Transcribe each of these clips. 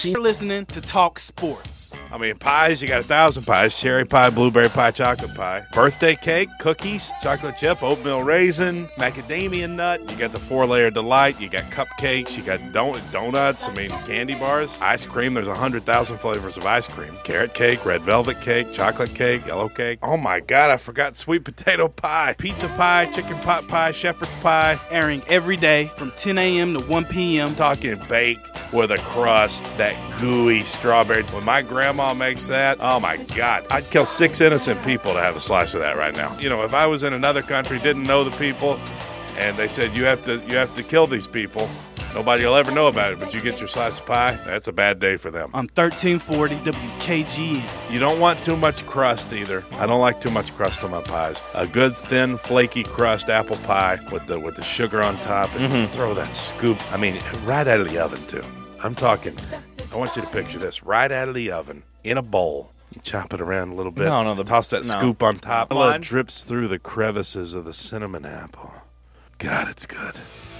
You're listening to Talk Sports. I mean, pies, you got 1,000 pies. Cherry pie, blueberry pie, chocolate pie. Birthday cake, cookies, chocolate chip, oatmeal raisin, macadamia nut. You got the 4-layer delight. You got cupcakes. You got donuts. I mean, candy bars. Ice cream. There's 100,000 flavors of ice cream. Carrot cake, red velvet cake, chocolate cake, yellow cake. Oh, my God, I forgot sweet potato pie. Pizza pie, chicken pot pie, shepherd's pie. Airing every day from 10 a.m. to 1 p.m. Talking baked with a crust, that gooey strawberry. When my grandma makes that, oh my God, I'd kill 6 innocent people to have a slice of that right now. You know, if I was in another country, didn't know the people, and they said you have to kill these people, nobody will ever know about it, but you get your slice of pie, that's a bad day for them. On 1340 WKGN. You don't want too much crust either. I don't like too much crust on my pies. A good thin flaky crust apple pie with the sugar on top, and throw that scoop. I mean, right out of the oven too. I'm talking, I want you to picture this, right out of the oven, in a bowl. You chop it around a little bit, toss that scoop on top. It drips through the crevices of the cinnamon apple. God, it's good.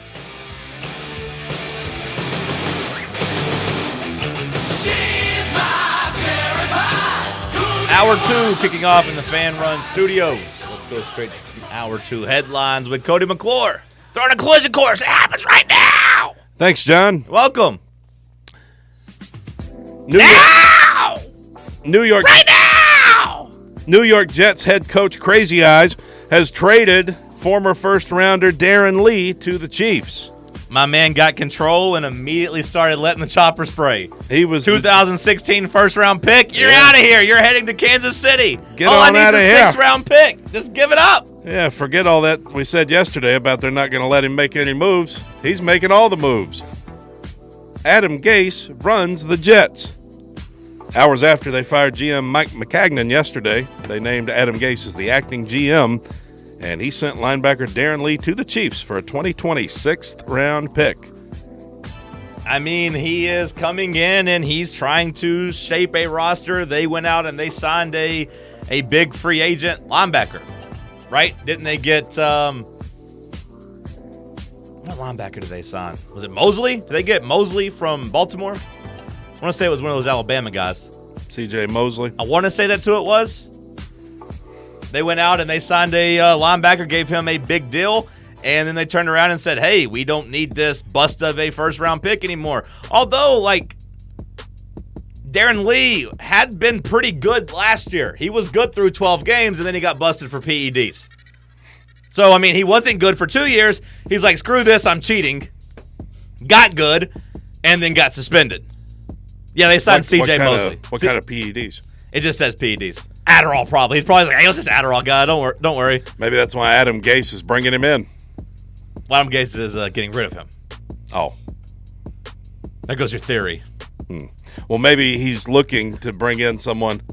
Hour 2 kicking off in the Fan Run Studios. Let's go straight to Hour 2 headlines with Cody McClure. Throwing a collision course. It happens right now. Thanks, John. Welcome. New York right now! New York Jets head coach Crazy Eyes has traded former first-rounder Darren Lee to the Chiefs. My man got control and immediately started letting the chopper spray. He was 2016 first-round pick. You're out of here. You're heading to Kansas City. Get all on out of here. All I need is a 6th-round pick. Just give it up. Yeah, forget all that we said yesterday about they're not going to let him make any moves. He's making all the moves. Adam Gase runs the Jets. Hours after they fired GM Mike McCagnon yesterday, they named Adam Gase as the acting GM, and he sent linebacker Darren Lee to the Chiefs for a 2020 6th-round pick. I mean, he is coming in, and he's trying to shape a roster. They went out and they signed a big free agent linebacker, right? Didn't they get what linebacker did they sign? Was it Mosley? Did they get Mosley from Baltimore? I want to say it was one of those Alabama guys. C.J. Mosley. I want to say that's who it was. They went out and they signed a linebacker, gave him a big deal, and then they turned around and said, hey, we don't need this bust of a first-round pick anymore. Although, like, Darren Lee had been pretty good last year. He was good through 12 games, and then he got busted for PEDs. So, I mean, he wasn't good for 2 years. He's like, screw this, I'm cheating. Got good, and then got suspended. Yeah, they signed C.J. Mosley. What kind of PEDs? It just says PEDs. Adderall, probably. He's probably like, hey, it's just Adderall guy. Don't worry. Maybe that's why Adam Gase is bringing him in. Well, Adam Gase is getting rid of him. Oh. There goes your theory. Well, maybe he's looking to bring in someone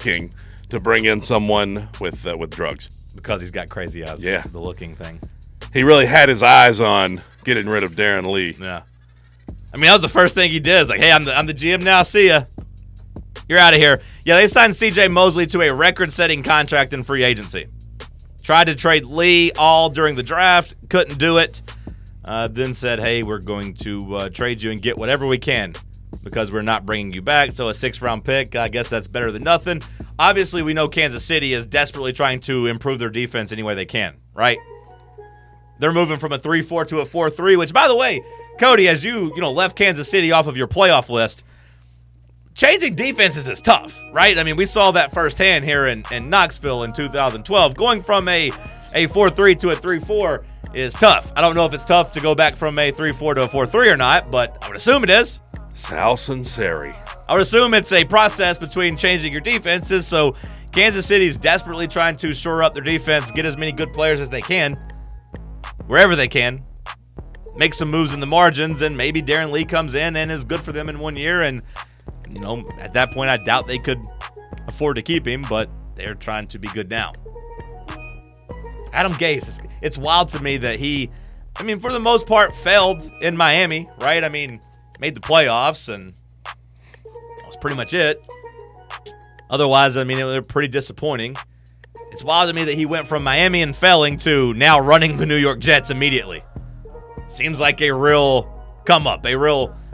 with drugs. Because he's got crazy eyes. Yeah. The looking thing. He really had his eyes on getting rid of Darren Lee. Yeah. I mean, that was the first thing he did. It's like, hey, I'm the GM now. See ya. You're out of here. Yeah, they signed C.J. Mosley to a record-setting contract in free agency. Tried to trade Lee all during the draft. Couldn't do it. Then said, hey, we're going to trade you and get whatever we can because we're not bringing you back. So a 6th-round pick, I guess that's better than nothing. Obviously, we know Kansas City is desperately trying to improve their defense any way they can, right? They're moving from a 3-4 to a 4-3, which, by the way, Cody, as you left Kansas City off of your playoff list, changing defenses is tough, right? I mean, we saw that firsthand here in Knoxville in 2012. Going from a 4-3 to a 3-4 is tough. I don't know if it's tough to go back from a 3-4 to a 4-3 or not, but I would assume it is. Sal Sunseri. I would assume it's a process between changing your defenses, so Kansas City's desperately trying to shore up their defense, get as many good players as they can, wherever they can. Make some moves in the margins, and maybe Darren Lee comes in and is good for them in 1 year. And, at that point, I doubt they could afford to keep him, but they're trying to be good now. Adam Gase, it's wild to me that he, for the most part, failed in Miami, right? Made the playoffs, and that was pretty much it. Otherwise, it was pretty disappointing. It's wild to me that he went from Miami and failing to now running the New York Jets immediately. Seems like a real come up, a real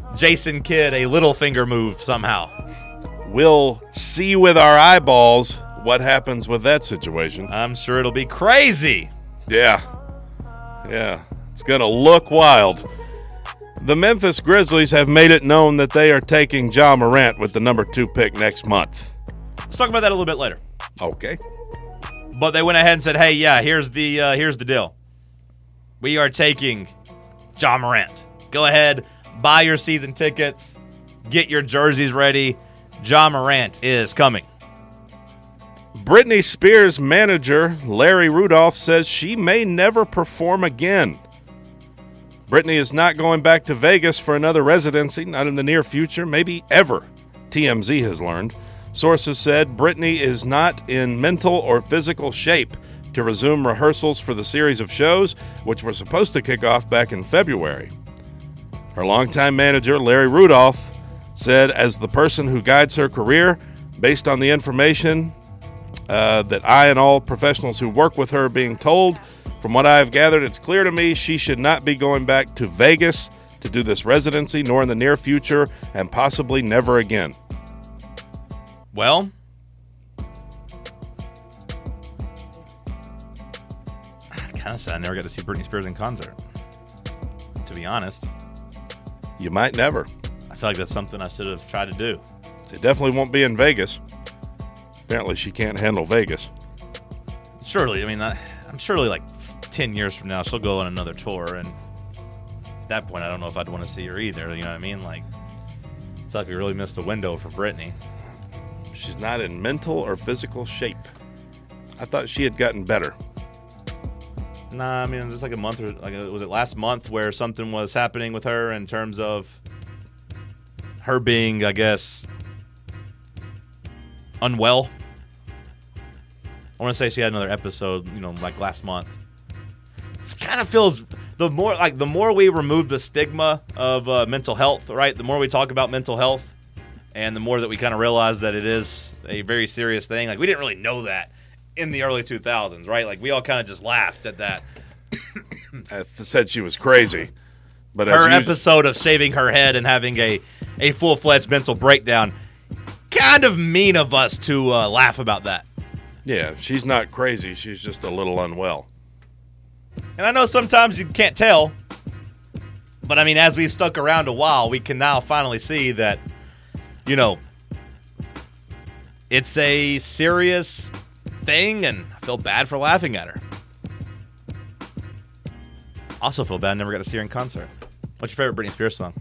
Jason Kidd a little finger move somehow. We'll see with our eyeballs what happens with that situation. I'm sure it'll be crazy. Yeah. It's going to look wild. The Memphis Grizzlies have made it known that they are taking Ja Morant with the number 2 pick next month. Let's talk about that a little bit later. Okay. But they went ahead and said, hey, yeah, here's the deal. We are taking Ja Morant. Go ahead, buy your season tickets, get your jerseys ready. Ja Morant is coming. Britney Spears' manager, Larry Rudolph, says she may never perform again. Britney is not going back to Vegas for another residency, not in the near future, maybe ever, TMZ has learned. Sources said Britney is not in mental or physical shape to resume rehearsals for the series of shows, which were supposed to kick off back in February. Her longtime manager, Larry Rudolph, said, as the person who guides her career, based on the information that I and all professionals who work with her are being told, from what I have gathered, it's clear to me she should not be going back to Vegas to do this residency, nor in the near future, and possibly never again. Well, I kind of said I never got to see Britney Spears in concert, to be honest. You might never. I feel like that's something I should have tried to do. It definitely won't be in Vegas. Apparently she can't handle Vegas. Surely, I mean, I'm surely like 10 years from now, she'll go on another tour, and at that point, I don't know if I'd want to see her either. You know what I mean? Like, I feel like we really missed the window for Britney. She's not in mental or physical shape. I thought she had gotten better. Nah, I mean, just like a month, or like, was it last month where something was happening with her in terms of her being, I guess, unwell? I want to say she had another episode, like last month. Kind of feels the more we remove the stigma of mental health, right? The more we talk about mental health, and the more that we kind of realize that it is a very serious thing. Like, we didn't really know that in the early 2000s, right? Like, we all kind of just laughed at that. I said she was crazy, but her episode of shaving her head and having a full-fledged mental breakdown, kind of mean of us to laugh about that. Yeah, she's not crazy. She's just a little unwell. And I know sometimes you can't tell, but I mean, as we've stuck around a while, we can now finally see that, it's a serious thing, and I feel bad for laughing at her. Also feel bad I never got to see her in concert. What's your favorite Britney Spears song?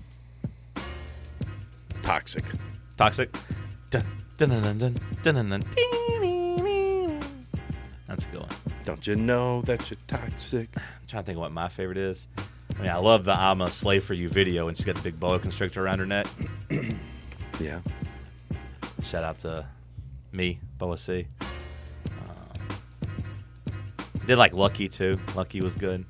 Toxic. Toxic? Dun, dun, dun, dun, dun, dun, dun, dun. That's a good one. Don't you know that you're toxic? I'm trying to think of what my favorite is. I mean, I love the I'm a Slave for You video, and she's got the big boa constrictor around her neck. Yeah. Shout out to me, Boa C. Did like Lucky, too. Lucky was good.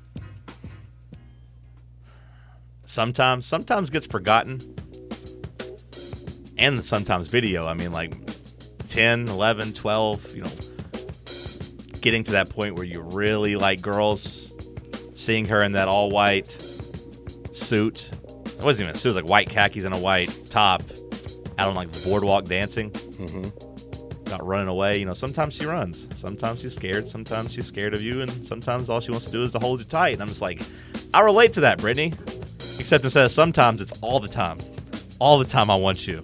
Sometimes gets forgotten. And the Sometimes video. I mean, like 10, 11, 12, getting to that point where you really like girls, seeing her in that all-white suit. It wasn't even a suit. It was like white khakis and a white top out on like the boardwalk dancing. Mm-hmm. Not running away. Sometimes she runs. Sometimes she's scared. Sometimes she's scared of you. And sometimes all she wants to do is to hold you tight. And I'm just like, I relate to that, Britney. Except instead of sometimes, it's all the time. All the time I want you.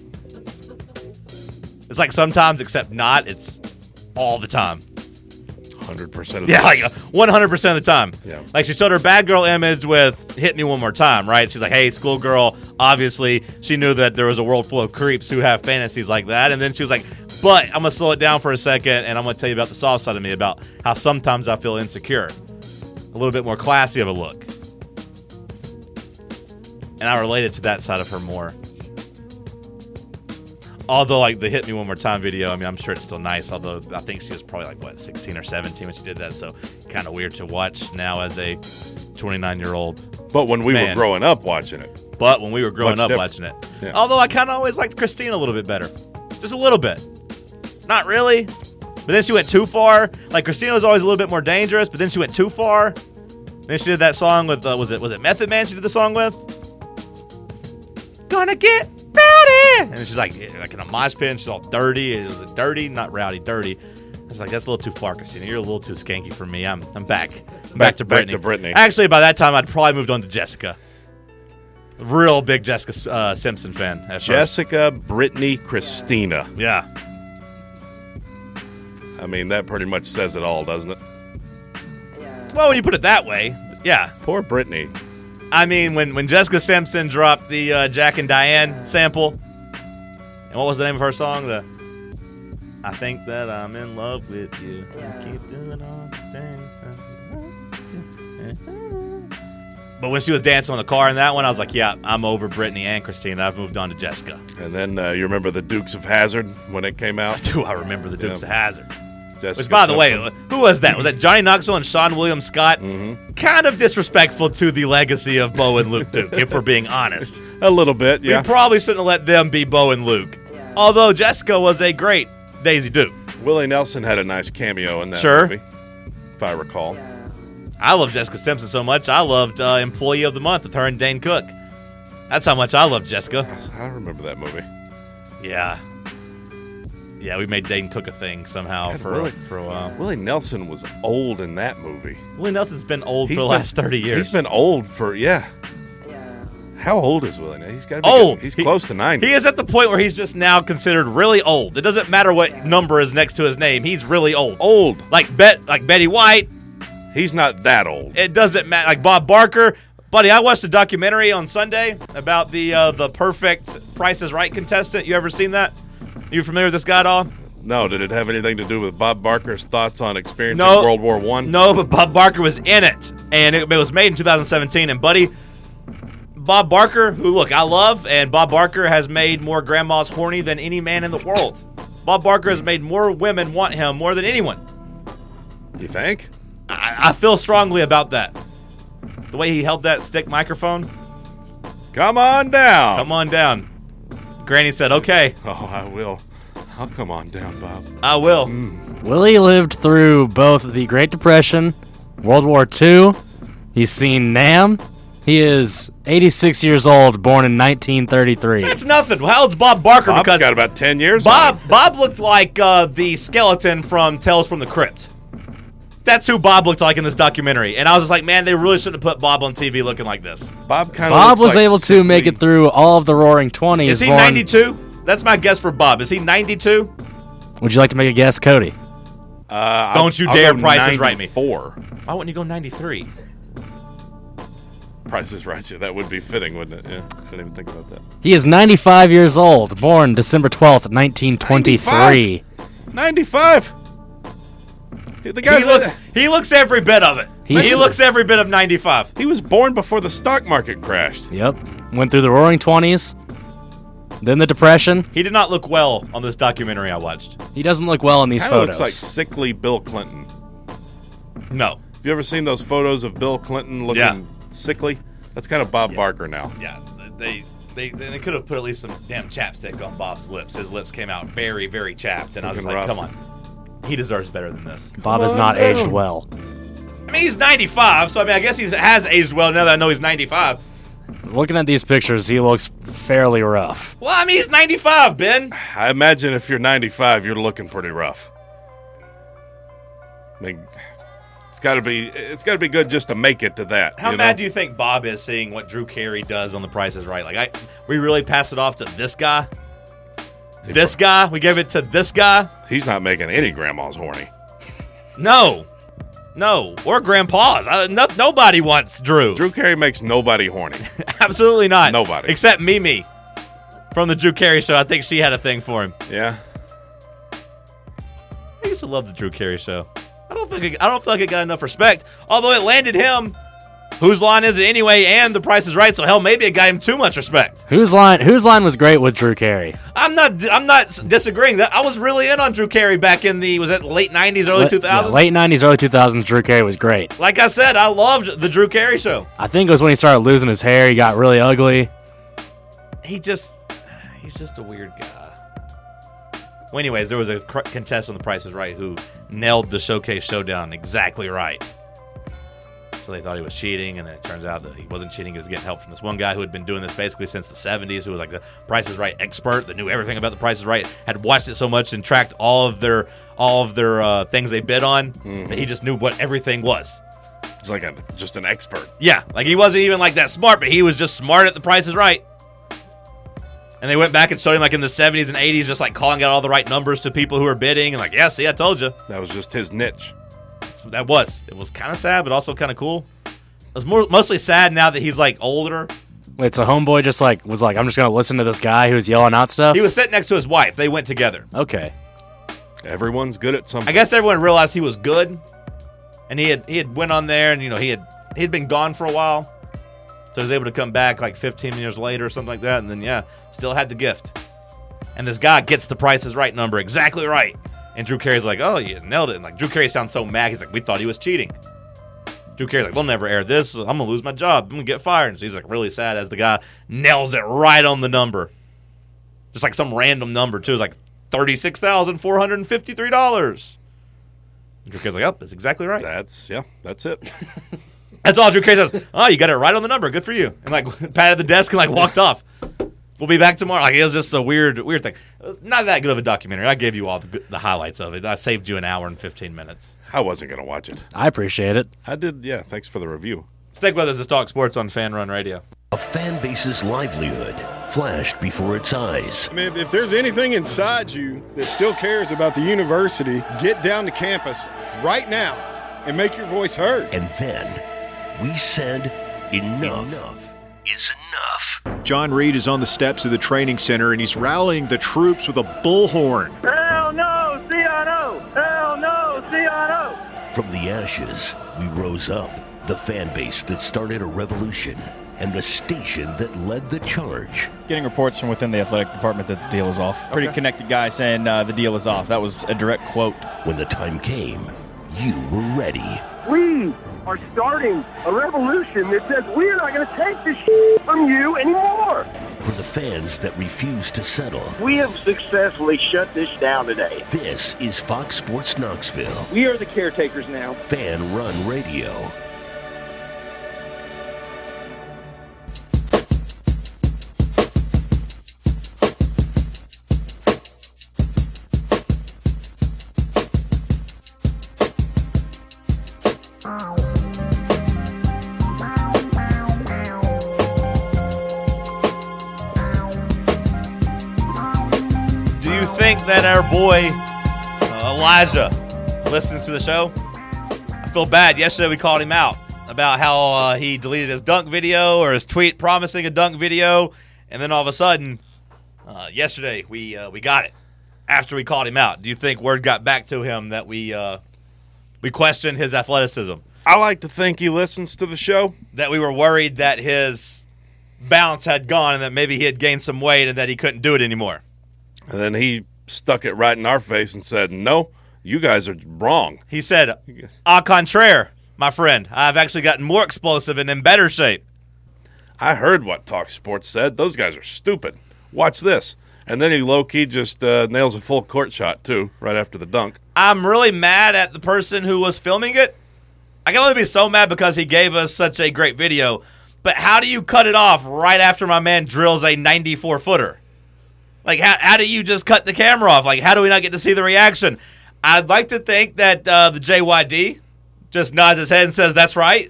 It's like sometimes, except not. It's all the time. 100% of the Yeah, time. like 100% of the time. Yeah. Like, she showed her bad girl image with Hit Me One More Time, right? She's like, hey, schoolgirl. Obviously, she knew that there was a world full of creeps who have fantasies like that. And then she was like, but I'm going to slow it down for a second, and I'm going to tell you about the soft side of me, about how sometimes I feel insecure. A little bit more classy of a look. And I related to that side of her more. Although, like, the Hit Me One More Time video, I mean, I'm sure it's still nice. Although, I think she was probably, 16 or 17 when she did that. So, kind of weird to watch now as a 29-year-old But when we man. were growing up watching it. But when we were growing Much up different. watching it. Yeah. Although, I kind of always liked Christine a little bit better. Just a little bit. Not really. But then she went too far. Like, Christina was always a little bit more dangerous, but then she went too far. Then she did that song with, was it Method Man she did the song with? wanna get rowdy. And she's like in a mosh pit, and she's all dirty. Is it dirty? Not rowdy, dirty. I was like, that's a little too far, Christina. You're a little too skanky for me. I'm back. Back to Brittany. Back to Brittany. Actually, by that time, I'd probably moved on to Jessica. Real big Jessica Simpson fan. At Jessica, Brittany, Christina. First. Yeah. I mean, that pretty much says it all, doesn't it? Well, when you put it that way, yeah. Poor Brittany. I mean, when Jessica Simpson dropped the Jack and Diane sample, and what was the name of her song? I think that I'm in love with you. Keep doing all the things. But when she was dancing on the car in that one, I was like, yeah, I'm over Brittany and Christina. I've moved on to Jessica. And then you remember the Dukes of Hazzard when it came out? Do I remember the Dukes of Hazzard? Jessica Which, by the way, Simpson. who was that? Was that Johnny Knoxville and Sean William Scott? Mm-hmm. Kind of disrespectful to the legacy of Bo and Luke Duke, if we're being honest. A little bit, yeah. We probably shouldn't have let them be Bo and Luke. Although Jessica was a great Daisy Duke. Willie Nelson had a nice cameo in that Sure. movie, if I recall. I love Jessica Simpson so much, I loved Employee of the Month with her and Dane Cook. That's how much I love Jessica. I remember that movie. Yeah. Yeah, we made Dane Cook a thing somehow God, for a while. Willie Nelson was old in that movie. Willie Nelson's been old He's for the been- last 30 years. He's been old for, yeah. How old is Willie Nelson? He's got to be old. He's close to 90. He is at the point where he's just now considered really old. It doesn't matter what number is next to his name. He's really old. Old. Like Betty White. He's not that old. It doesn't matter. Like Bob Barker. Buddy, I watched a documentary on Sunday about the perfect Price is Right contestant. You ever seen that? You familiar with this guy at all? No, did it have anything to do with Bob Barker's thoughts on experiencing No. World War I? No, but Bob Barker was in it. And it was made in 2017. And, buddy, Bob Barker, who, look, I love, and Bob Barker has made more grandmas horny than any man in the world. Bob Barker has made more women want him more than anyone. You think? I feel strongly about that. The way he held that stick microphone. Come on down. Come on down. Granny said, okay, Oh, I will. I'll come on down, Bob. I will. Willie lived through both the Great Depression, World War II. He's seen NAM. He is 86 years old, born in 1933. That's nothing. How old's Bob Barker? Bob's Because got about 10 years on him. Bob looked like the skeleton from Tales from the Crypt. That's who Bob looked like in this documentary. And I was just like, man, they really shouldn't have put Bob on TV looking like this. Bob kind of Bob looks was like able to make it through all of the Roaring 20s. Is he born- 92? That's my guess for Bob. Is he 92? Would you like to make a guess, Cody? Don't you I'll dare go Price is Right me. 94. Why wouldn't you go 93? Price is Right. Yeah, that would be fitting, wouldn't it? Yeah, I didn't even think about that. He is 95 years old, born December 12th, 1923. 95. The guy He looks every bit of it. He He's- looks every bit of 95. he was born before the stock market crashed. Yep. Went through the Roaring 20s, then the Depression. He did not look well on this documentary I watched. He doesn't look well in these Kind of photos. looks like sickly Bill Clinton. No. Have you ever seen those photos of Bill Clinton looking Yeah. sickly? That's kind of Bob Barker now. Yeah, they could have put at least some damn chapstick on Bob's lips. His lips came out very, very chapped, and I was just Looking like, rough. come on. He deserves better than this. Bob has not aged well. I mean, he's 95, so I mean, I guess he has aged well now that I know he's 95. Looking at these pictures, he looks fairly rough. Well, I mean, he's 95, Ben. I imagine if you're 95, you're looking pretty rough. I mean, it's got to be good just to make it to that. How mad do you think Bob is seeing what Drew Carey does on The Price is Right? Like, we really pass it off to this guy? This guy? We gave it to this guy? He's not making any grandmas horny. No. Or grandpas. Nobody wants Drew. Drew Carey makes nobody horny. Absolutely not. Nobody. Except Mimi from the Drew Carey show. I think she had a thing for him. Yeah. I used to love the Drew Carey show. I don't feel like it got enough respect. Although it landed him. Whose line is it anyway? And The Price is Right. So hell, maybe it got him too much respect. Whose line was great with Drew Carey? I'm not disagreeing. That I was really in on Drew Carey back in the late 90s, early 2000s. Yeah, late 90s, early 2000s, Drew Carey was great. Like I said, I loved the Drew Carey show. I think it was when he started losing his hair. He got really ugly. He's just a weird guy. Well, anyways, there was a contestant on The Price is Right who nailed the Showcase Showdown exactly right. So they thought he was cheating, and then it turns out that he wasn't cheating. He was getting help from this one guy who had been doing this basically since the 70s, who was like the Price is Right expert that knew everything about the Price is Right, had watched it so much and tracked all of their things they bid on that he just knew what everything was. It's like just an expert. Yeah, like he wasn't even like that smart, but he was just smart at the Price is Right. And they went back and showed him like in the 70s and 80s just like calling out all the right numbers to people who were bidding and like, yeah, see, I told you. That was just his niche. It was kind of sad, but also kind of cool. It was mostly sad now that he's like older. Wait, so homeboy just was like, I'm just gonna listen to this guy who's yelling out stuff. He was sitting next to his wife. They went together. Okay. Everyone's good at something. I guess everyone realized he was good, and he had went on there, and he had been gone for a while, so he was able to come back like 15 years later or something like that, and then still had the gift. And this guy gets the Price is Right number exactly right. And Drew Carey's like, oh, you nailed it. And like Drew Carey sounds so mad. He's like, we thought he was cheating. Drew Carey's like, they'll never air this. I'm going to lose my job. I'm going to get fired. And so he's like really sad as the guy nails it right on the number. Just like some random number, too. It's like $36,453. And Drew Carey's like, oh, that's exactly right. That's it. That's all Drew Carey says. Oh, you got it right on the number. Good for you. And like patted the desk and like walked off. We'll be back tomorrow. Like, it was just a weird thing. Not that good of a documentary. I gave you all the highlights of it. I saved you an hour and 15 minutes. I wasn't going to watch it. I appreciate it. I did, yeah. Thanks for the review. Stick with us to Talk Sports on Fan Run Radio. A fan base's livelihood flashed before its eyes. I mean, if there's anything inside you that still cares about the university, get down to campus right now and make your voice heard. And then we said enough is enough. John Reed is on the steps of the training center, and he's rallying the troops with a bullhorn. Hell no, CNO! Hell no, CNO! From the ashes, we rose up, the fan base that started a revolution, and the station that led the charge. Getting reports from within the athletic department that the deal is off. Pretty connected guy saying the deal is off. That was a direct quote. When the time came, you were ready. We are starting a revolution that says we're not going to take this shit from you anymore. For the fans that refuse to settle, We have successfully shut this down today. this is Fox Sports Knoxville, We are the caretakers now. Fan Run Radio. Do you think that our boy Elijah listens to the show? I feel bad. Yesterday we called him out about how he deleted his dunk video or his tweet promising a dunk video, and then all of a sudden, yesterday we got it after we called him out. Do you think word got back to him that we questioned his athleticism? I like to think he listens to the show. That we were worried that his bounce had gone and that maybe he had gained some weight and that he couldn't do it anymore. And then he stuck it right in our face and said, no, you guys are wrong. He said, au contraire, my friend. I've actually gotten more explosive and in better shape. I heard what Talk Sports said. Those guys are stupid. Watch this. And then he low-key just nails a full court shot, too, right after the dunk. I'm really mad at the person who was filming it. I can only be so mad because he gave us such a great video. But how do you cut it off right after my man drills a 94-footer? Like, how do you just cut the camera off? Like, how do we not get to see the reaction? I'd like to think that the JYD just nods his head and says, that's right.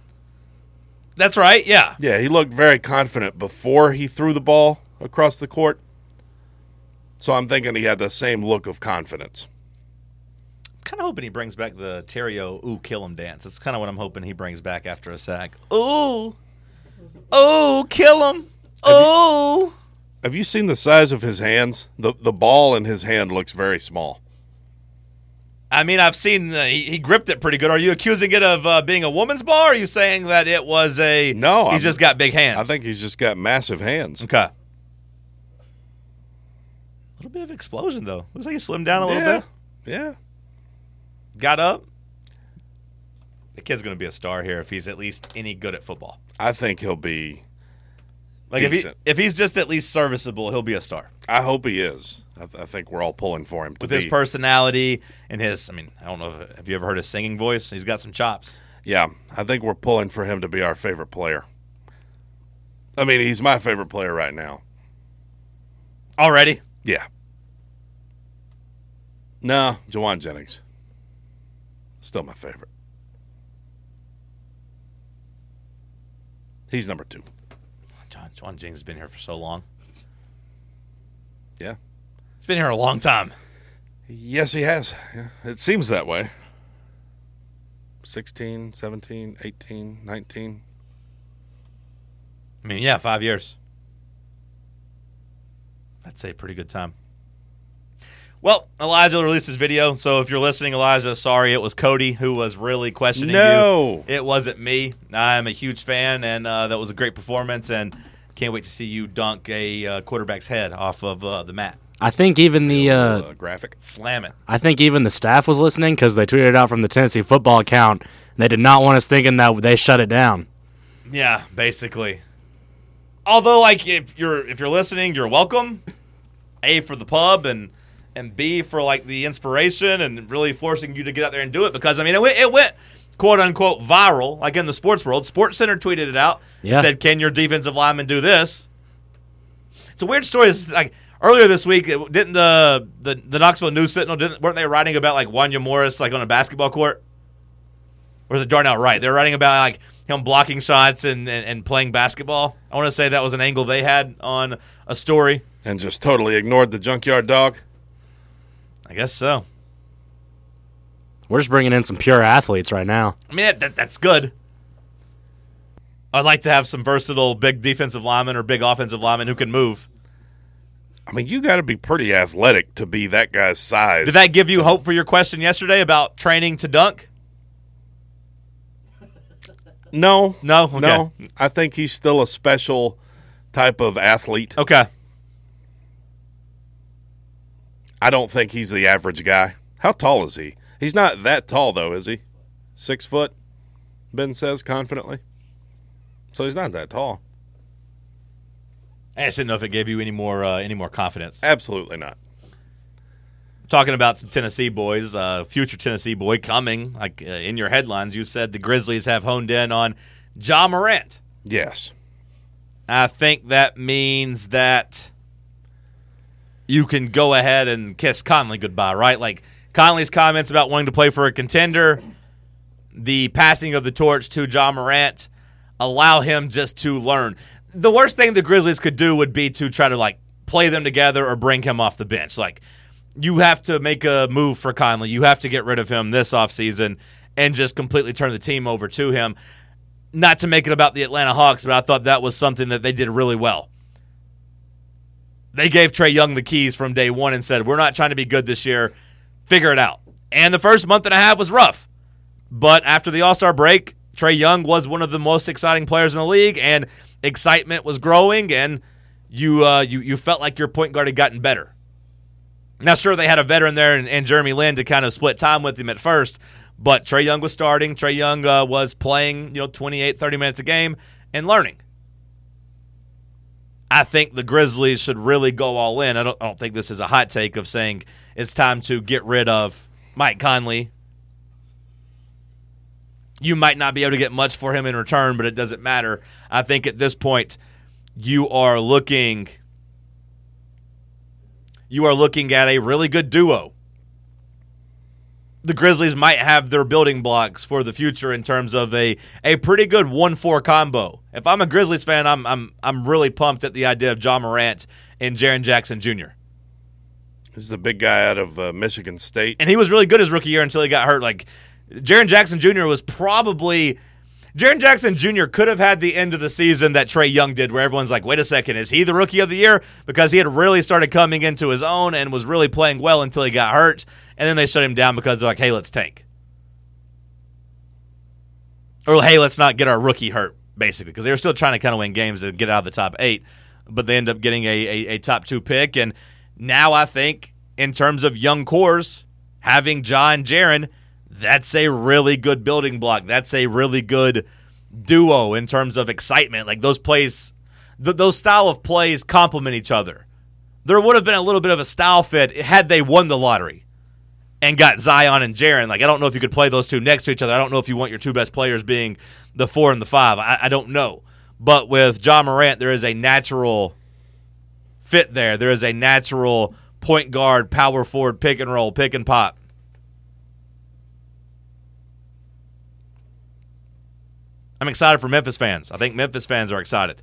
That's right, yeah. Yeah, he looked very confident before he threw the ball across the court. So I'm thinking he had the same look of confidence. I'm kind of hoping he brings back the Terrio ooh kill him dance. That's kind of what I'm hoping he brings back after a sack. Ooh kill him. Ooh. Have you seen the size of his hands? The ball in his hand looks very small. I mean, I've seen he gripped it pretty good. Are you accusing it of being a woman's ball, or are you saying that it was a No, he's just got big hands? I think he's just got massive hands. Okay. A little bit of explosion, though. Looks like he slimmed down a little bit. Yeah. Got up. The kid's going to be a star here if he's at least any good at football. I think he'll be Like decent. if he's just at least serviceable, he'll be a star. I hope he is. I think we're all pulling for him to With be. his personality and his, I mean, I don't know, have you ever heard his singing voice? He's got some chops. Yeah, I think we're pulling for him to be our favorite player. I mean, he's my favorite player right now. Already? Yeah. No, Jawan Jennings. Still my favorite. He's number 2. Jawan Jennings has been here for so long. Yeah. He's been here a long time. Yes, he has. Yeah. It seems that way. 16, 17, 18, 19. I mean, yeah, 5 years. That's a pretty good time. Well, Elijah released his video, so if you're listening, Elijah, sorry, it was Cody who was really questioning you. It wasn't me. I'm a huge fan, and that was a great performance, and can't wait to see you dunk a quarterback's head off of the mat. I think even the graphic. Slam it. I think even the staff was listening because they tweeted it out from the Tennessee football account. And they did not want us thinking that they shut it down. Yeah, basically. Although, like, if you're listening, you're welcome. A, for the pub, and B, for like the inspiration and really forcing you to get out there and do it, because I mean it went quote unquote viral, like in the sports world. SportsCenter tweeted it out. Yeah. Said, "Can your defensive lineman do this?" It's a weird story. It's like earlier this week, didn't the Knoxville News Sentinel weren't they writing about like Wanya Morris like on a basketball court? Or was it Darnell Wright? They were writing about like him blocking shots and playing basketball. I want to say that was an angle they had on a story. And just totally ignored the junkyard dog? I guess so. We're just bringing in some pure athletes right now. I mean, that's good. I'd like to have some versatile big defensive linemen or big offensive linemen who can move. I mean, you got to be pretty athletic to be that guy's size. Did that give you hope for your question yesterday about training to dunk? No. Okay. No. I think he's still a special type of athlete. Okay. I don't think he's the average guy. How tall is he? He's not that tall, though, is he? 6 foot, Ben says confidently. So he's not that tall. I just didn't know if it gave you any more confidence. Absolutely not. Talking about some Tennessee boys, future Tennessee boy coming. Like in your headlines, you said the Grizzlies have honed in on Ja Morant. Yes. I think that means that you can go ahead and kiss Conley goodbye, right? Like Conley's comments about wanting to play for a contender, the passing of the torch to Ja Morant, allow him just to learn. The worst thing the Grizzlies could do would be to try to like play them together or bring him off the bench. Like you have to make a move for Conley. You have to get rid of him this offseason and just completely turn the team over to him. Not to make it about the Atlanta Hawks, but I thought that was something that they did really well. They gave Trae Young the keys from day one and said, we're not trying to be good this year. Figure it out. And the first month and a half was rough. But after the All-Star break, Trae Young was one of the most exciting players in the league, and excitement was growing, and you felt like your point guard had gotten better. Now, sure, they had a veteran there and Jeremy Lin to kind of split time with him at first, but Trae Young was starting. Trae Young was playing 28, 30 minutes a game and learning. I think the Grizzlies should really go all in. I don't think this is a hot take of saying it's time to get rid of Mike Conley. You might not be able to get much for him in return, but it doesn't matter. I think at this point you are looking at a really good duo. The Grizzlies might have their building blocks for the future in terms of a pretty good 1-4 combo. If I'm a Grizzlies fan, I'm really pumped at the idea of Ja Morant and Jaren Jackson Jr. This is a big guy out of Michigan State. And he was really good his rookie year until he got hurt. Like Jaren Jackson Jr. was probably – Jaren Jackson Jr. could have had the end of the season that Trae Young did where everyone's like, wait a second, is he the rookie of the year? Because he had really started coming into his own and was really playing well until he got hurt. And then they shut him down because they're like, hey, let's tank. Or, hey, let's not get our rookie hurt, basically, because they were still trying to kind of win games and get out of the top 8. But they end up getting a top 2 pick. And now I think in terms of young cores, having Ja and Jaren, that's a really good building block. That's a really good duo in terms of excitement. Like those plays, those style of plays complement each other. There would have been a little bit of a style fit had they won the lottery and got Zion and Jaren. Like, I don't know if you could play those two next to each other. I don't know if you want your two best players being the 4 and the 5. I don't know. But with Ja Morant, there is a natural fit there. There is a natural point guard, power forward, pick and roll, pick and pop. I'm excited for Memphis fans. I think Memphis fans are excited.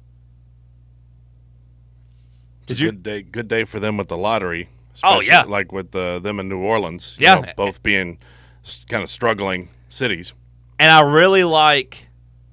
Good day for them with the lottery. Oh, yeah. Like with them in New Orleans. Yeah. Both being kind of struggling cities. And I really like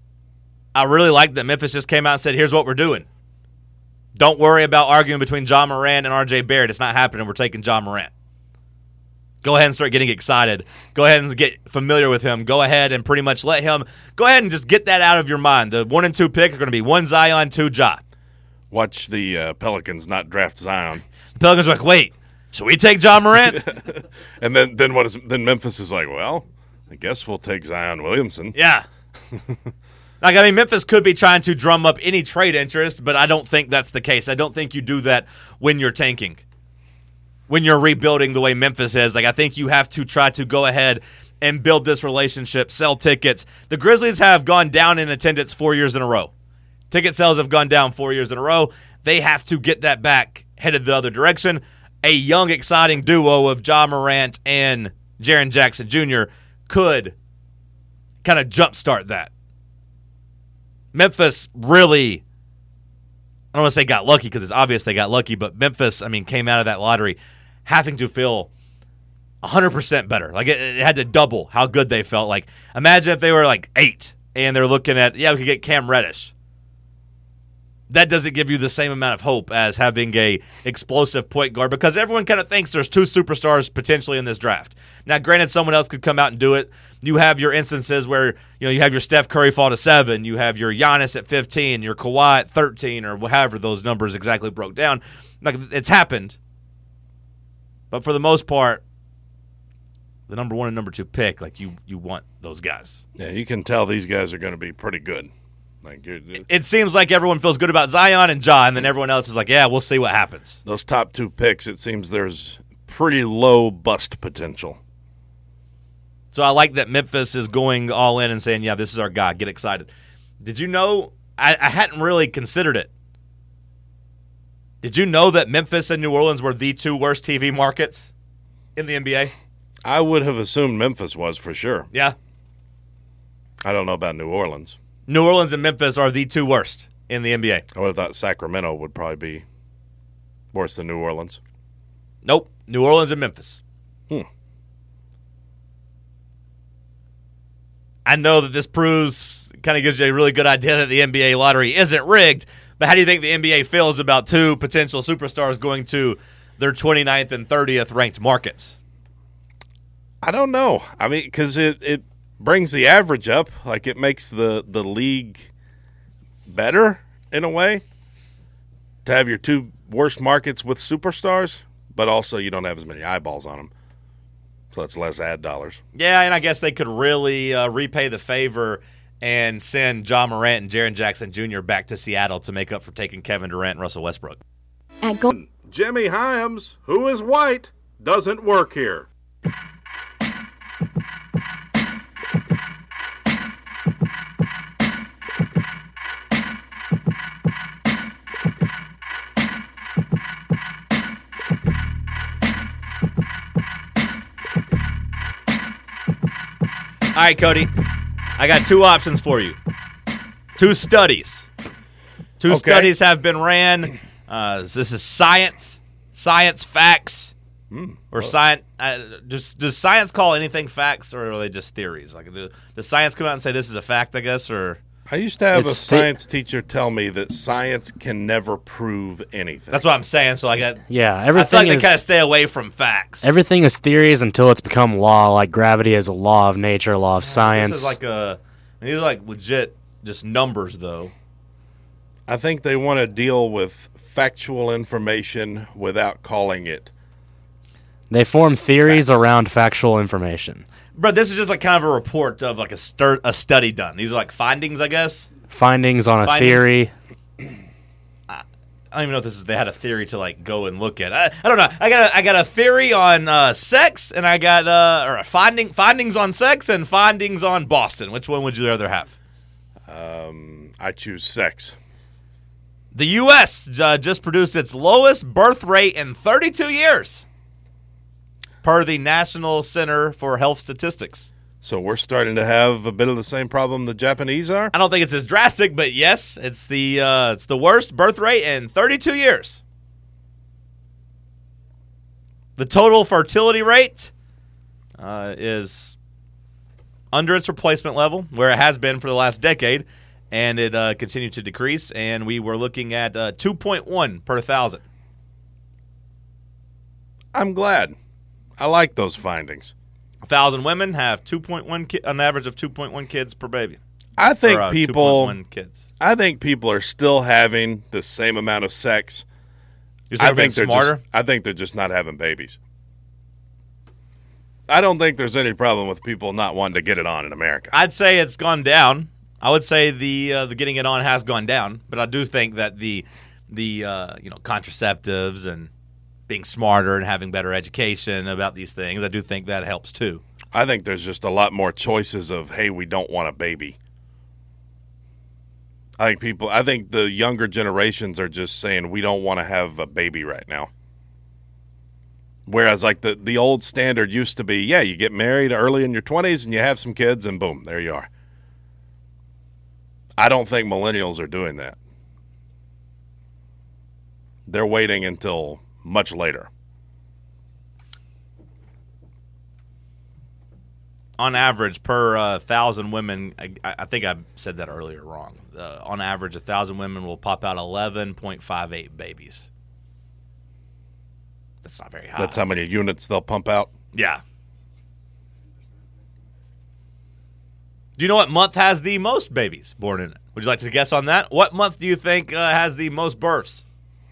that Memphis just came out and said, here's what we're doing. Don't worry about arguing between Ja Morant and RJ Barrett. It's not happening. We're taking Ja Morant. Go ahead and start getting excited. Go ahead and get familiar with him. Go ahead and pretty much let him go ahead and just get that out of your mind. The 1 and 2 pick are going to be 1 Zion, 2 Ja. Watch the Pelicans not draft Zion. The Pelicans are like, wait, should we take Ja Morant? And then Memphis is like, well, I guess we'll take Zion Williamson. Yeah. Like, I mean, Memphis could be trying to drum up any trade interest, but I don't think that's the case. I don't think you do that when you're tanking. When you're rebuilding the way Memphis is. Like, I think you have to try to go ahead and build this relationship, sell tickets. The Grizzlies have gone down in attendance 4 years in a row. Ticket sales have gone down 4 years in a row. They have to get that back, headed the other direction. A young, exciting duo of Ja Morant and Jaren Jackson Jr. could kind of jumpstart that. Memphis really, I don't want to say got lucky because it's obvious they got lucky, but Memphis, I mean, came out of that lottery having to feel 100% better. Like, it had to double how good they felt. Like, imagine if they were like 8 and they're looking at, we could get Cam Reddish. That doesn't give you the same amount of hope as having a explosive point guard because everyone kind of thinks there's 2 superstars potentially in this draft. Now, granted, someone else could come out and do it. You have your instances where, you have your Steph Curry fall to 7, you have your Giannis at 15, your Kawhi at 13, or however those numbers exactly broke down. Like, it's happened. But for the most part, the number 1 and number 2 pick, like, you want those guys. Yeah, you can tell these guys are going to be pretty good. Like, it seems like everyone feels good about Zion and Ja, and then everyone else is like, yeah, we'll see what happens. Those top 2 picks, it seems there's pretty low bust potential. So I like that Memphis is going all in and saying, yeah, this is our guy. Get excited. Did you know, I hadn't really considered it. Did you know that Memphis and New Orleans were the 2 worst TV markets in the NBA? I would have assumed Memphis was for sure. Yeah. I don't know about New Orleans. New Orleans and Memphis are the 2 worst in the NBA. I would have thought Sacramento would probably be worse than New Orleans. Nope. New Orleans and Memphis. I know that this proves, kind of gives you a really good idea that the NBA lottery isn't rigged, but how do you think the NBA feels about 2 potential superstars going to their 29th and 30th ranked markets? I don't know. I mean, because it brings the average up. Like, it makes the league better in a way to have your 2 worst markets with superstars, but also you don't have as many eyeballs on them. So it's less ad dollars. Yeah, and I guess they could really repay the favor and send Ja Morant and Jaren Jackson Jr. back to Seattle to make up for taking Kevin Durant and Russell Westbrook. Jimmy Hyams, who is white, doesn't work here. All right, Cody, I got 2 options for you. 2 studies. 2 studies have been ran. This is science facts, or science. Does science call anything facts, or are they just theories? Like, does science come out and say this is a fact? I guess, or I used to have a science teacher tell me that science can never prove anything. That's what I'm saying. So everything. I feel like they kind of stay away from facts. Everything is theories until it's become law. Like gravity is a law of nature, law of science. This is these are like legit just numbers, though. I think they want to deal with factual information without calling it. They form theories around factual information. Bro, this is just like kind of a report of like a study done. These are like findings, I guess. Findings on a theory. don't even know if they had a theory to like go and look at. I don't know. I got a theory on sex, and I got or findings on sex and findings on Boston. Which one would you rather have? I choose sex. The U.S. Just produced its lowest birth rate in 32 years, per the National Center for Health Statistics. So we're starting to have a bit of the same problem the Japanese are? I don't think it's as drastic, but yes, it's the worst birth rate in 32 years. The total fertility rate is under its replacement level, where it has been for the last decade, and it continued to decrease, and we were looking at 2.1 per 1,000. I'm glad. I like those findings. 1,000 women have 2.1 an average of 2.1 kids per baby. I think 2.1 kids. I think people are still having the same amount of sex. I think they're smarter. I think they're just not having babies. I don't think there's any problem with people not wanting to get it on in America. I'd say it's gone down. I would say the getting it on has gone down, but I do think that the contraceptives and being smarter and having better education about these things, I do think that helps too. I think there's just a lot more choices of, hey, we don't want a baby. I think the younger generations are just saying we don't want to have a baby right now. Whereas like the old standard used to be, yeah, you get married early in your 20s and you have some kids and boom, there you are. I don't think millennials are doing that. They're waiting until much later. On average, per 1,000 women, I think I said that earlier wrong. On average, 1,000 women will pop out 11.58 babies. That's not very high. That's how many units they'll pump out? Yeah. Do you know what month has the most babies born in it? Would you like to guess on that? What month do you think has the most births?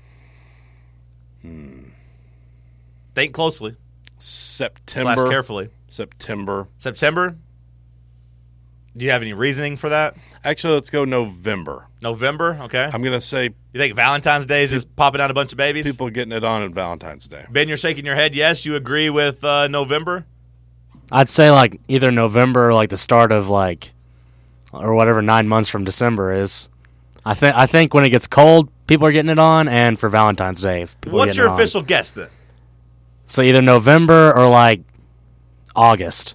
Think closely. September. / carefully. September. September? Do you have any reasoning for that? Actually, let's go November. November? Okay. I'm going to say... You think Valentine's Day is just popping out a bunch of babies? People getting it on Valentine's Day. Ben, you're shaking your head. Yes, you agree with November? I'd say like either November or like the start of like, or whatever 9 months from December is. I think when it gets cold, people are getting it on, and for Valentine's Day, people What's getting your it on. official guess then? So either November or like August.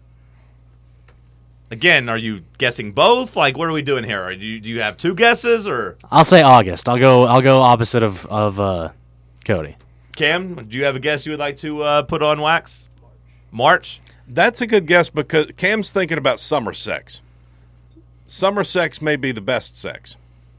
Again, are you guessing both? Like, what are we doing here? Do you have two guesses, or? I'll say August. I'll go opposite of Cody. Cam, do you have a guess you would like to put on wax? March? That's a good guess because Cam's thinking about summer sex. Summer sex may be the best sex.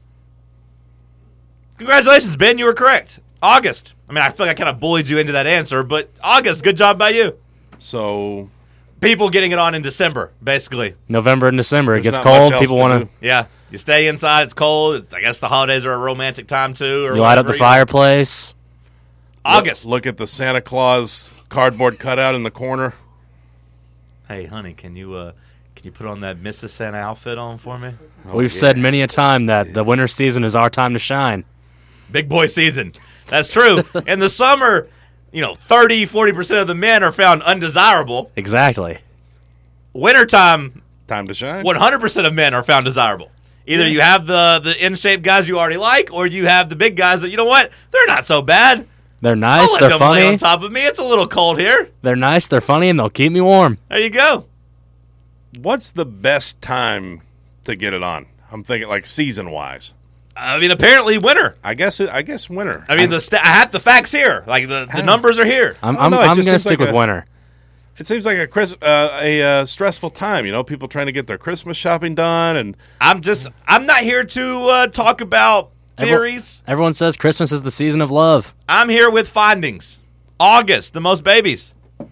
Congratulations, Ben. You were correct. August. I mean, I feel like I kind of bullied you into that answer, but August. Good job by you. So... people getting it on in December, basically. November and December. It There's gets not much cold. else People to want do. to... Yeah. You stay inside. It's cold. I guess the holidays are a romantic time, too. Or You light up whatever, the fireplace. August. Look at the Santa Claus cardboard cutout in the corner. Hey, honey, can you put on that Mrs. Santa outfit on for me? We've said many a time that the winter season is our time to shine. Big boy season. That's true. In the summer, 30-40% of the men are found undesirable. Exactly. Wintertime, time to shine. 100% of men are found desirable. Either you have the in-shape guys you already like, or you have the big guys that, you know what, they're not so bad. They're nice. I'll let They're them funny. lay on top of me. It's a little cold here. They're nice. They're funny, and they'll keep me warm. There you go. What's the best time to get it on? I'm thinking like season-wise. I mean, apparently winter. I guess winter. I mean, I have the facts here. Like the numbers are here. I'm know, it going just to seems stick like with winter. It seems like a stressful time. People trying to get their Christmas shopping done, and I'm not here to talk about theories. Everyone says Christmas is the season of love. I'm here with findings. August, the most babies.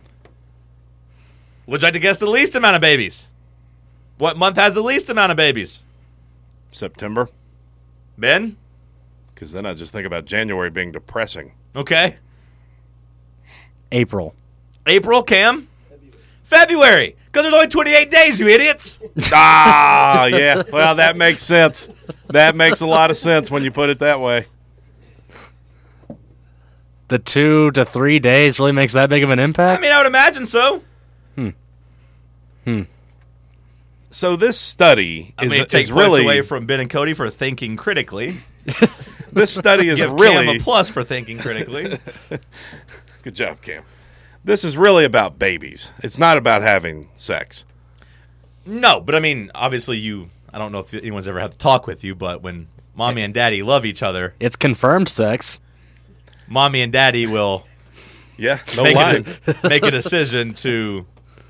Would you like to guess the least amount of babies? What month has the least amount of babies? September. Ben? Because then I just think about January being depressing. Okay. April, Cam? February. Because there's only 28 days, you idiots. Yeah. Well, that makes sense. That makes a lot of sense when you put it that way. the 2 to 3 days really makes that big of an impact? I mean, I would imagine so. So this study I mean, take is points really away from Ben and Cody for thinking critically. this study is Give really Cam a plus for thinking critically. Good job, Cam. This is really about babies. It's not about having sex. No, but I mean, obviously I don't know if anyone's ever had to talk with you, but when mommy and daddy love each other, It's confirmed sex. mommy and daddy will Yeah, no make, lying. make a decision to,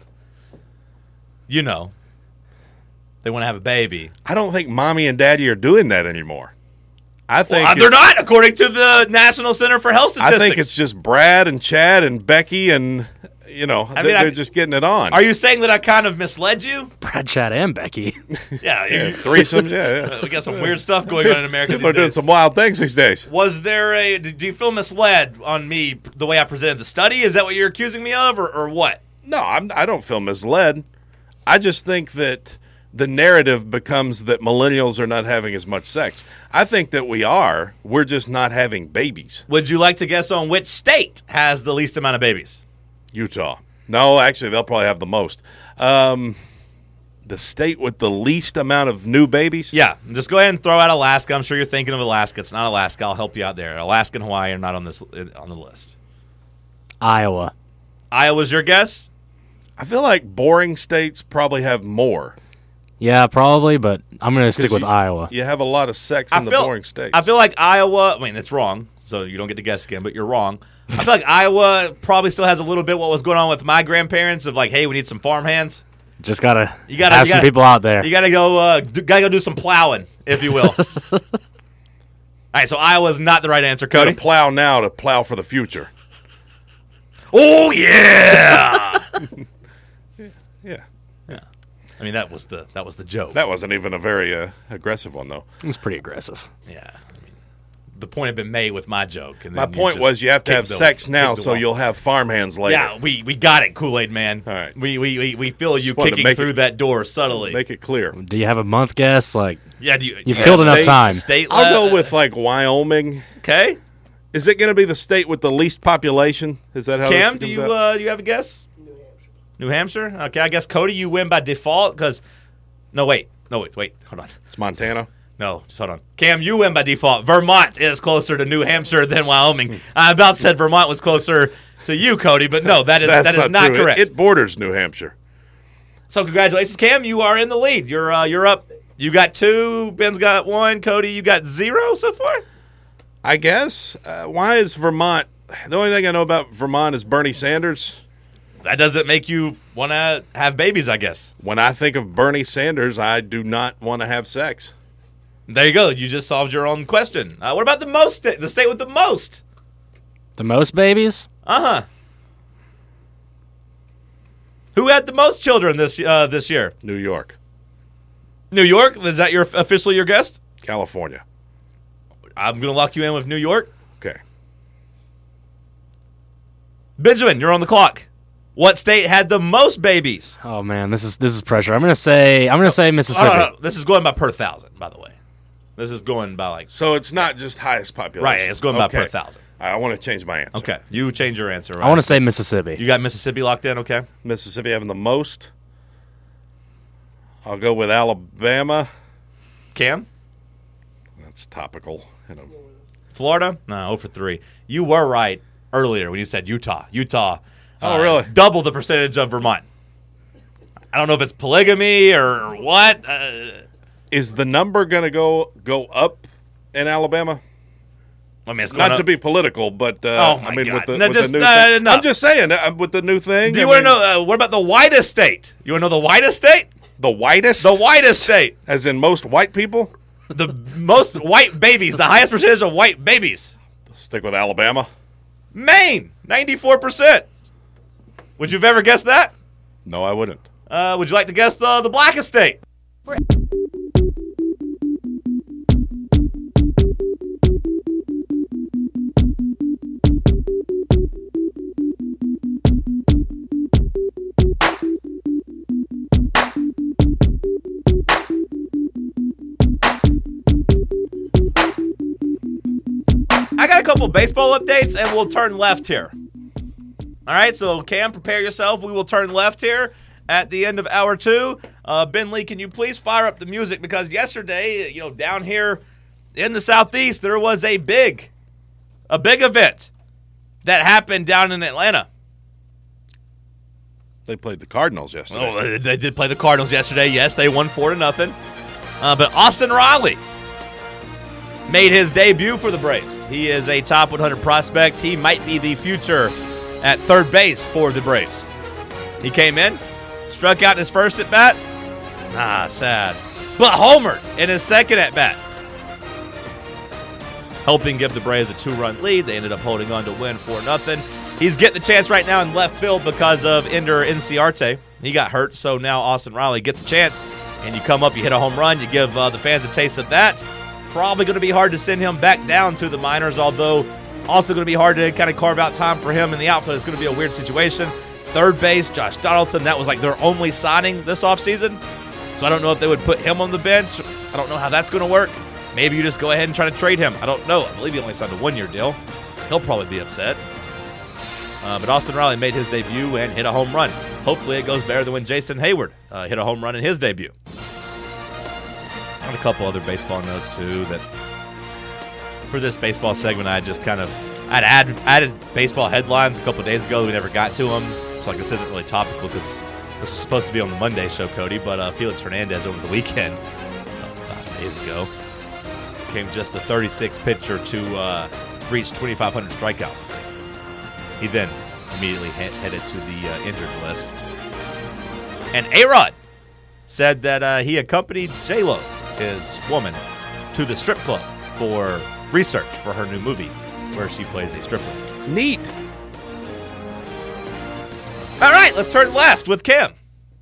they want to have a baby. I don't think mommy and daddy are doing that anymore. I think They're not, according to the National Center for Health Statistics. I think it's just Brad and Chad and Becky and, they're just getting it on. Are you saying that I kind of misled you? Brad, Chad, and Becky. Yeah. Threesomes? Yeah. We got some weird stuff going on in America People are these doing days. some wild things these days. Was there do you feel misled on me the way I presented the study? Is that what you're accusing me of, or what? No, I don't feel misled. I just think that the narrative becomes that millennials are not having as much sex. I think that we are. We're just not having babies. Would you like to guess on which state has the least amount of babies? Utah. No, actually, they'll probably have the most. The state with the least amount of new babies? Yeah, just go ahead and throw out Alaska. I'm sure you're thinking of Alaska. It's not Alaska. I'll help you out there. Alaska and Hawaii are not on the list. Iowa. Iowa's your guess? I feel like boring states probably have more. Yeah, probably, but I'm going to stick with Iowa. You have a lot of sex in the boring states. I feel like Iowa, it's wrong, so you don't get to guess again, but you're wrong. I feel like Iowa probably still has a little bit what was going on with my grandparents of like, hey, we need some farm hands. Just gotta have some people out there. You gotta go do some plowing, if you will. All right, so Iowa's not the right answer, Cody. Gotta plow now to plow for the future. Oh yeah. Yeah. I mean that was the joke. That wasn't even a very aggressive one though. It was pretty aggressive. Yeah. The point had been made with my joke. And my point was you have to have sex now so you'll have farmhands later. Yeah, we got it, Kool-Aid man. All right. We feel you kicking through that door subtly. Make it clear. Do you have a month guess? Yeah, you've killed enough time. I'll go with like Wyoming. Okay. Is it going to be the state with the least population? Is that how Cam, this do comes out? you have a guess? New Hampshire? Okay, I guess Cody, you win by default because wait, hold on. It's Montana. No, just hold on. Cam, you win by default. Vermont is closer to New Hampshire than Wyoming. I about said Vermont was closer to you, Cody, but no, that is not true. correct. It borders New Hampshire. So congratulations, Cam. You are in the lead. You're up. You got 2. Ben's got 1. Cody, you got 0 so far. I guess. Why is Vermont? The only thing I know about Vermont is Bernie Sanders. That doesn't make you want to have babies, I guess. When I think of Bernie Sanders, I do not want to have sex. There you go. You just solved your own question. What about the state with the most? The most babies? Uh-huh. Who had the most children this year? New York. New York? Is that officially your guess? California. I'm going to lock you in with New York. Okay. Benjamin, you're on the clock. What state had the most babies? Oh man, this is pressure. I'm gonna say Mississippi. No. This is going by per thousand, by the way. This is going by So it's not just highest population. Right, it's going by per thousand. I want to change my answer. Okay, you change your answer. Right? I want to say Mississippi. You got Mississippi locked in, okay? Mississippi having the most. I'll go with Alabama. Cam? That's topical. Florida? No, 0 for 3. You were right earlier when you said Utah. Oh, really? Double the percentage of Vermont. I don't know if it's polygamy or what. Is the number going to go up in Alabama? I mean, it's not up. to be political, but oh my I mean, God. with the No, new just, thing. no. I'm just saying, with the new thing. Do you want to know, what about the whitest state? You want to know the whitest state? The whitest? The whitest state. As in most white people? The most white babies, the highest percentage of white babies. Stick with Alabama. Maine, 94%. Would you have ever guessed that? No, I wouldn't. Would you like to guess the blackest state? baseball updates, and we'll turn left here. All right, so Cam, prepare yourself. We will turn left here at the end of hour 2. Ben Lee, can you please fire up the music? Because yesterday, down here in the Southeast, there was a big event that happened down in Atlanta. They played the Cardinals yesterday. Oh, they did play the Cardinals yesterday. Yes, they won 4-0. But Austin Riley made his debut for the Braves. He is a top 100 prospect. He might be the future at third base for the Braves. He came in, struck out in his first at-bat. Sad. But homered in his second at-bat, helping give the Braves a 2-run lead. They ended up holding on to win 4-0. He's getting the chance right now in left field because of Ender Inciarte. He got hurt, so now Austin Riley gets a chance. And you come up, you hit a home run, you give the fans a taste of that. Probably going to be hard to send him back down to the minors, although also going to be hard to kind of carve out time for him in the outfield. It's going to be a weird situation. Third base, Josh Donaldson, that was like their only signing this offseason. So I don't know if they would put him on the bench. I don't know how that's going to work. Maybe you just go ahead and try to trade him. I don't know. I believe he only signed a 1-year deal. He'll probably be upset. But Austin Riley made his debut and hit a home run. Hopefully it goes better than when Jason Hayward hit a home run in his debut. And a couple other baseball notes, too, that for this baseball segment, I'd added baseball headlines a couple of days ago. We never got to them. So this isn't really topical because this was supposed to be on the Monday show, Cody. But Felix Hernandez over the weekend, 5 days ago, became just the 36th pitcher to reach 2,500 strikeouts. He then immediately headed to the injured list. And A-Rod said that he accompanied J-Lo, his woman, to the strip club for research for her new movie where she plays a stripper. Neat. All right, let's turn left with Kim.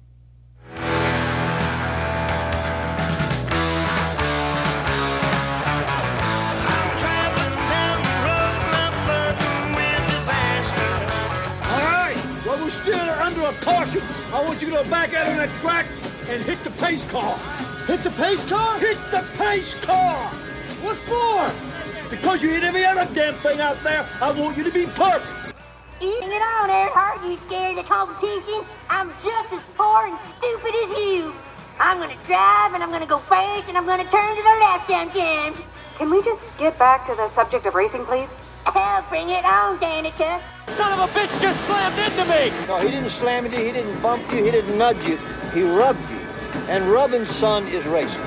Caution! I want you to go back out on that track and hit the pace car. Hit the pace car? Hit the pace car! What for? Because you hit every other damn thing out there, I want you to be perfect. Bring it on, Earhart. You scared of the competition? I'm just as poor and stupid as you. I'm gonna drive and I'm gonna go first and I'm gonna turn to the left sometimes. Can we just get back to the subject of racing, please? Hell, bring it on, Danica. Son of a bitch just slammed into me! No, he didn't slam into you, he didn't bump you, he didn't nudge you. He rubbed you. And rubbing, son, is racing.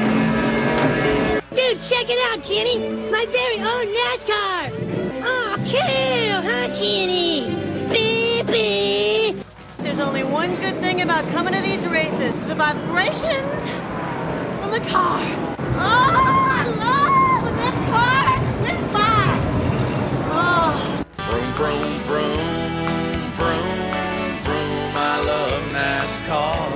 Dude, check it out, Kenny. My very own NASCAR. Oh, cool, huh, Kenny? Beep. There's only one good thing about coming to these races. The vibrations from the cars. Oh, I love this part. This part. Oh. Vroom, vroom, vroom, vroom, vroom, I love NASCAR.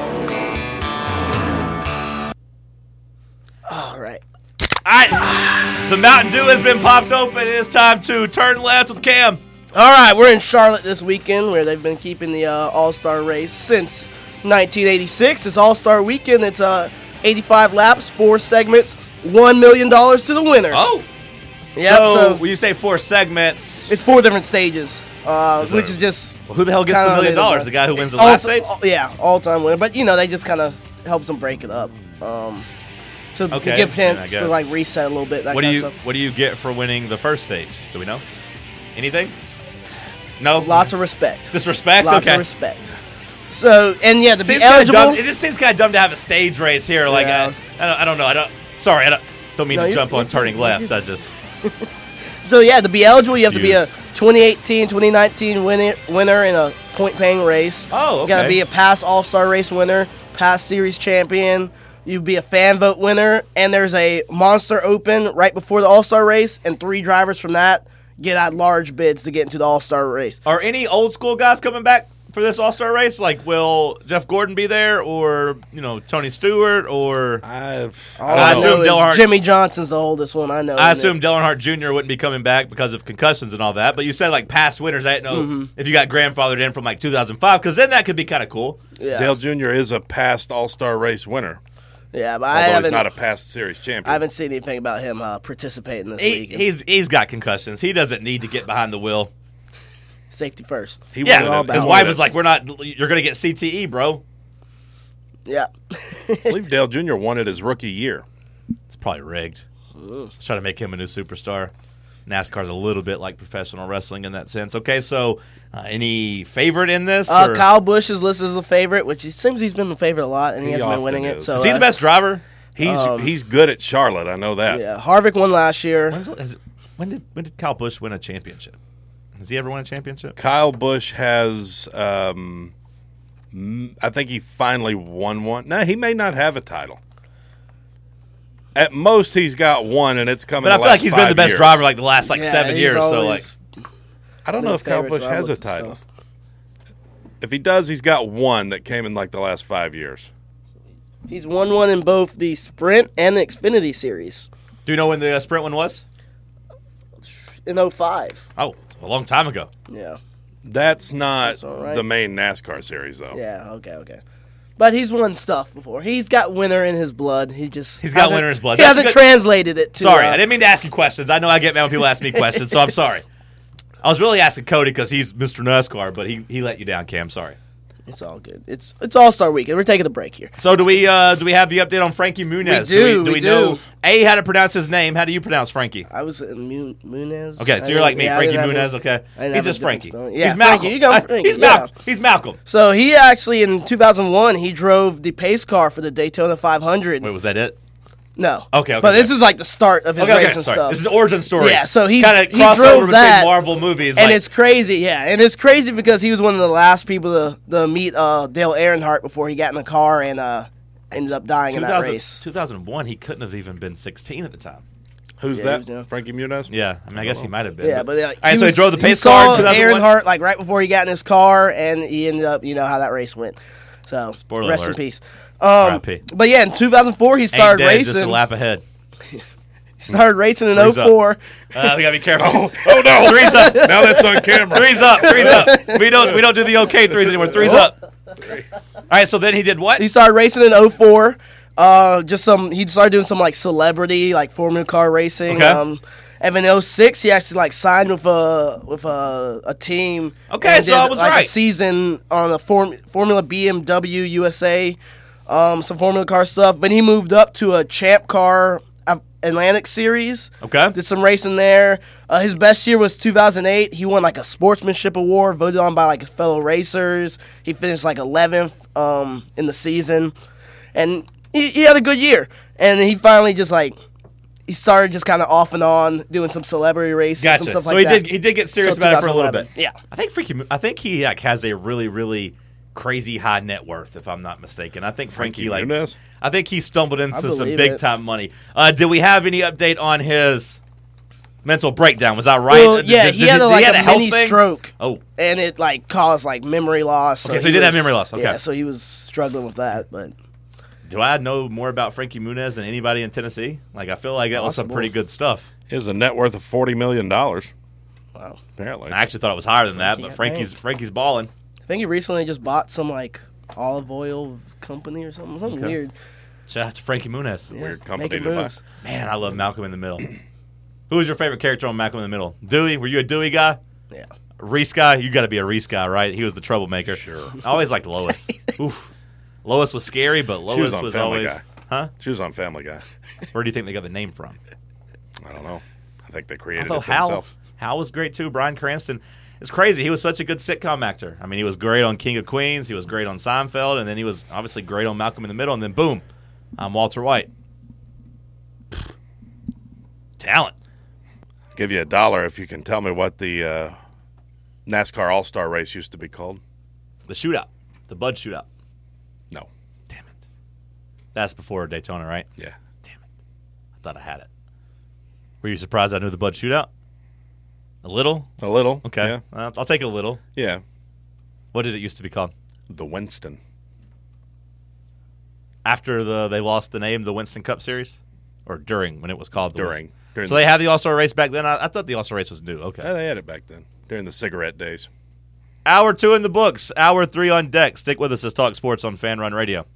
All right. The Mountain Dew has been popped open. It is time to turn left with Cam. All right, we're in Charlotte this weekend where they've been keeping the All-Star race since 1986. It's All-Star weekend. It's 85 laps, 4 segments, $1 million to the winner. Oh. Yep, so when you say 4 segments, it's 4 different stages, which is just who the hell gets the $1 million? The guy who wins the last stage? Yeah, all-time winner. But they just kind of helps them break it up. So to give hints to reset a little bit. What do you get for winning the first stage? Do we know? Anything? No. Lots of respect. Just respect. Lots of respect. So to be eligible, it just seems kind of dumb to have a stage race here. Like I don't know. I don't mean to jump on turning left. I just. So to be eligible, you have to be a 2018, 2019 winner in a point-paying race. Oh, okay. You got to be a past All-Star race winner, past series champion. You'd be a fan vote winner, and there's a Monster Open right before the All-Star race, and 3 drivers from that get out large bids to get into the All-Star race. Are any old school guys coming back for this All-Star race? Like, will Jeff Gordon be there, or Tony Stewart, or I assume Dale Earnhardt. Jimmy Johnson's the oldest one I know. I assume Dale Earnhardt Jr. wouldn't be coming back because of concussions and all that. But you said like past winners. I didn't know if you got grandfathered in from like 2005, because then that could be kind of cool. Yeah. Dale Jr. is a past All-Star race winner. Yeah, but Although he's not a past series champion. I haven't seen anything about him participating this week. He's got concussions. He doesn't need to get behind the wheel. Safety first. His wife was like, "You're going to get CTE, bro." Yeah. I believe Dale Jr. won it his rookie year. It's probably rigged. Let's try to make him a new superstar. NASCAR's a little bit like professional wrestling in that sense. Okay, so any favorite in this? Kyle Busch is listed as a favorite, which it seems he's been the favorite a lot, and he hasn't been winning it. So is he the best driver? He's good at Charlotte. I know that. Yeah, Harvick won last year. When did Kyle Busch win a championship? Has he ever won a championship? Kyle Busch has. I think he finally won one. No, he may not have a title. At most, he's got one, and it's coming. But I feel like he's been the best years. driver like the last 7 years. So I don't know if Kyle Busch has a title. If he does, he's got one that came in like the last 5 years. He's won one in both the Sprint and the Xfinity Series. Do you know when the Sprint one was? In 2005. Oh, a long time ago. Yeah. That's not right. the main NASCAR series, though. Yeah. Okay. But he's won stuff before. He's got winner in his blood. He's got winner in his blood. He hasn't translated it to. Sorry, I didn't mean to ask you questions. I know I get mad when people ask me questions, so I'm sorry. I was really asking Cody because he's Mr. NASCAR, but he let you down, Cam. Sorry. It's all good. It's All-Star Weekend. We're taking a break here. So do we have the update on Frankie Muniz? We do we know how to pronounce his name? How do you pronounce Frankie? I was Muniz. Okay, so you're like me, Frankie Muniz. Okay, he's just Frankie. Yeah, he's Malcolm. He's Malcolm. So he actually in 2001 he drove the pace car for the Daytona 500. Wait, was that it? No. Okay. But this is like the start of his racing stuff. This is the origin story. Yeah, so he kind of crossover between Marvel movies. And it's crazy, yeah. And it's crazy because he was one of the last people to meet Dale Earnhardt before he got in the car and ended up dying in that race. 2001, he couldn't have even been 16 at the time. Who's that? Frankie Muniz? Yeah, I guess he might have been. Yeah, but all right, so he drove the pace car in 2001? Earnhardt like right before he got in his car, and he ended up, how that race went. So, spoiler rest alert. in peace. But yeah, in 2004 he started racing. Just a lap ahead. He started racing in 2004. We gotta be careful. Oh no! Three's up. Now that's on camera. Three's up. We don't do the okay threes anymore. Three's up. All right. So then he did what? He started racing in 2004. He started doing some like celebrity like Formula car racing. Okay. And in 2006 he actually like signed with a team. Okay, so I was like right. A season on a Formula BMW USA, some Formula car stuff. But he moved up to a Champ Car Atlantic Series. Okay. Did some racing there. His best year was 2008. He won like a sportsmanship award voted on by like his fellow racers. He finished like 11th in the season. And he had a good year. And he finally just like he started just kind of off and on doing some celebrity races, some stuff like that. So he did get serious about it for a little bit. Yeah. I think he like has a really, really crazy high net worth, if I'm not mistaken. I think Frankie Muniz? I think he stumbled into some believe big time money. Did we have any update on his mental breakdown? Was that right? Well, yeah, he had a mini thing? stroke. Oh. And it like caused like memory loss. Okay, so he did have memory loss. Okay. Yeah, so he was struggling with that, but do I know more about Frankie Muniz than anybody in Tennessee? Like, I feel like that was some pretty good stuff. He has a net worth of $40 million. Wow. Apparently. I actually thought it was higher than that, but Frankie's balling. I think he recently just bought some like olive oil company or something weird. Shout out to Frankie Muniz. Yeah, weird company making to buy. moves. Man, I love Malcolm in the Middle. Who was your favorite character on Malcolm in the Middle? Dewey? Were you a Dewey guy? Yeah. Reese guy? You got to be a Reese guy, right? He was the troublemaker. Sure. I always liked Lois. Oof. Lois was scary, but Lois was always... Guy. Huh? She was on Family Guy. Where do you think they got the name from? I don't know. I think they created it Hal, themselves. Hal was great too. Bryan Cranston. It's crazy. He was such a good sitcom actor. I mean, he was great on King of Queens. He was great on Seinfeld. And then he was obviously great on Malcolm in the Middle. And then boom, I'm Walter White. Talent. I'll give you $1 if you can tell me what the NASCAR All-Star race used to be called. The shootout. The Bud shootout. No. Damn it. That's before Daytona, right? Yeah. Damn it. I thought I had it. Were you surprised I knew the Bud shootout? A little? A little. Okay. Yeah. I'll take a little. Yeah. What did it used to be called? The Winston. After they lost the name, the Winston Cup Series? Or during, when it was called? During so they had the All-Star race back then? I thought the All-Star race was new. Okay. Yeah, they had it back then, during the cigarette days. Hour 2 in the books. Hour 3 on deck. Stick with us as Talk Sports on Fan Run Radio.